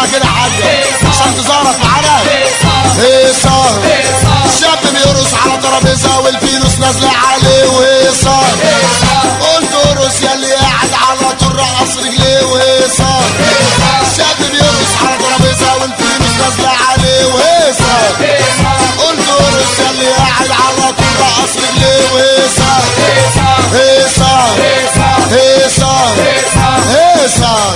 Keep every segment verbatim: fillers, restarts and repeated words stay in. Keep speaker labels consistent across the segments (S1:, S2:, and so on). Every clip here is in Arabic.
S1: بقى كده حاجة عشان تظهرك معانا. هيصة الشاب بيرقص على ترابيزة والفلوس نازلة عليه. وهيصة قلت ارقص يا اللي قاعد على طول رقص رجليه. وهيصة الشاب بيرقص على ترابيزة والفلوس نازلة عليه. وهيصة قلت ارقص يا اللي قاعد على طول رقص رجليه. وهيصة هيصة هيصة هيصة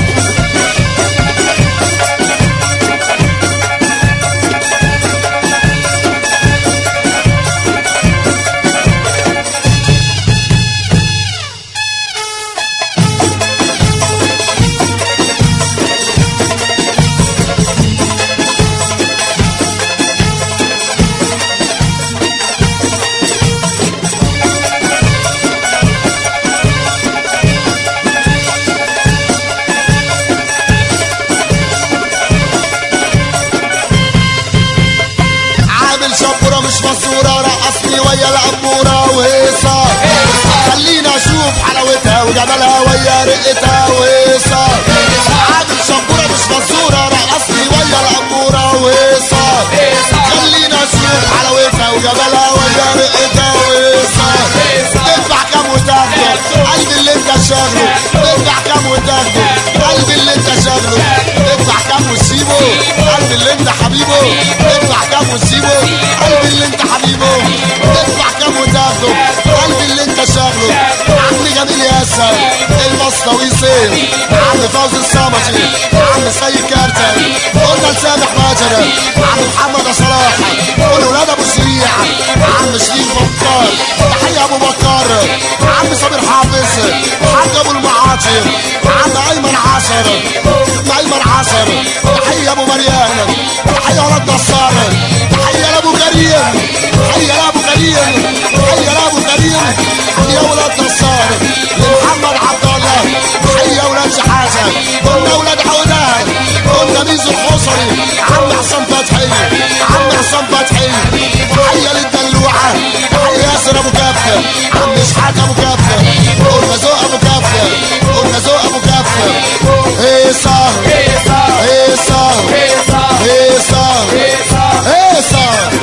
S1: ويا الأمورة. وهيصة خلينا اشوف حلاوتها وجمالها ويا رقتها. وهيصة عامل شبورة مش مزورة رقصني ويا الأمورة. وهيصة خلينا اشوف حلاوتها وجمالها ويا رقتها. وهيصة تدفع كام وتاخده قلبي اللي انت شاغله. تدفع كام وتاخده قلبي اللي انت شاغله. تدفع كام وتسيبه قلبي اللي انت حبيبه. تدفع كام وتسيبه قلبي اللي انت حبيبه. تدفع كام وتاخده قلبي اللي انت شاغله. عم جميل ياسر المصنوي سيف. عم فوزي الصمتي. عم سيد كارتر. قلنا لسامح ماجر. عم محمد صلاح. قول ولاد ابو سريع. عم شريف بكار. تحية ابو بكار. عم صابر حافظ. حاج ابو المعاطي. عم ايمن عصر. ايمن عصر. تحية ابو مريان. تحية ولاد نصار. تحية لابو كريم. تحية لابو كريم. تحية لابو كريم. تحية ولاد نصار. لمحمد عبد الله. تحية ولاد شحاتة. قلنا ولاد عودان. قلنا ميزو الحصري. عم حسن فتحي. عم حسن فتحي. تحية للدلوعة. تحية ياسر ابو كافة. عم اسحاق ابو كافة. قلنا ذوق ابو كافة. قلنا ذوق ابو كافة. هيصة هيصة هيصة هيصة هيصة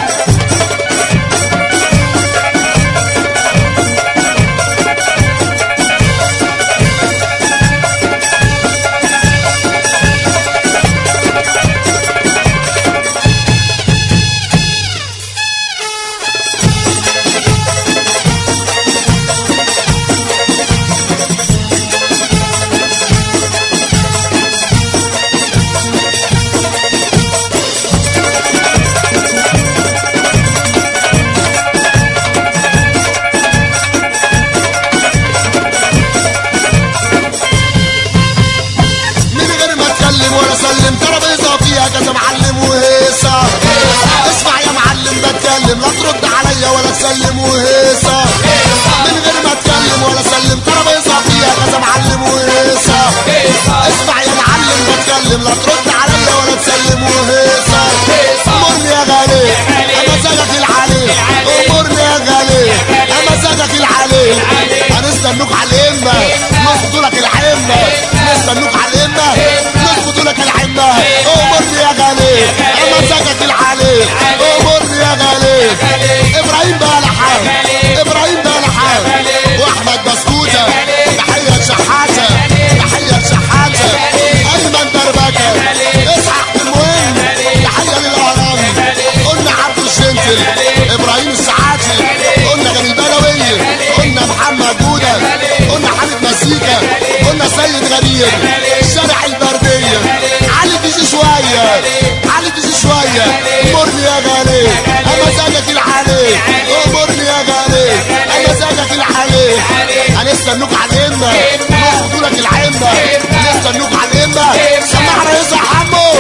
S1: كذا معلم. وهيصة اسمع يا معلم بتكلم لا ترد عليا ولا تسلم. وهيصة من غير ما اتكلم ولا اسلم ترابيزة فيها كذا معلم. وهيصة اسمع يا معلم بتكلم لا ترد عليا ولا تسلم. وهيصة امرني يا غالي امزاجك العلي. امرني يا غالي امزاجك العلي. هنستنوك على الامة نظبطوا لك العمة. نستنوك على الامة نظبطوا لك العمة. امرني يا غالي امزاجك العلي. امرني يا غالي. ابراهيم بلحة. ابراهيم بلحة واحمد بسكوتة. تحية شحاتة. تحية شحاتة. ايمن دربكة. اسحاق المهم. تحية للاهرام. قلنا عبد الشنتل. ابراهيم السعاتي. قلنا جميل بدوي. قلنا محمد جودة. قلنا حامد مسيكة. قلنا سيد غريب. شارع البردية. علي تيجي شوية. علي تيجي شوية. امرني يا غالي امزاجك العلي. امرني يا غالي امزاجك العلي. هنستنوك على الامة نظبطوا لك العمة. نستنوك على الامة. سمعنا يا حمو.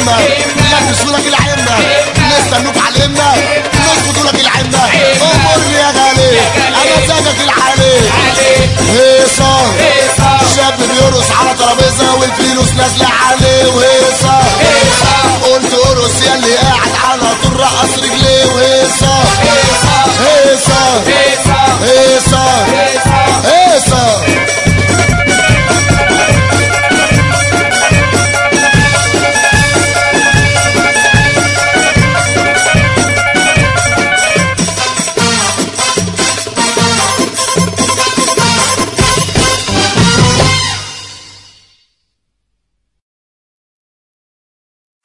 S1: الهمة لبسوا لك العمة نستنوك على الهمة نظبطوا لك العمة امرني يا غالي انا زادك العالي هيصة شاب بيرقص على ترابيزة والفلوس نازلة عليه وهيصة قلت ارقص يا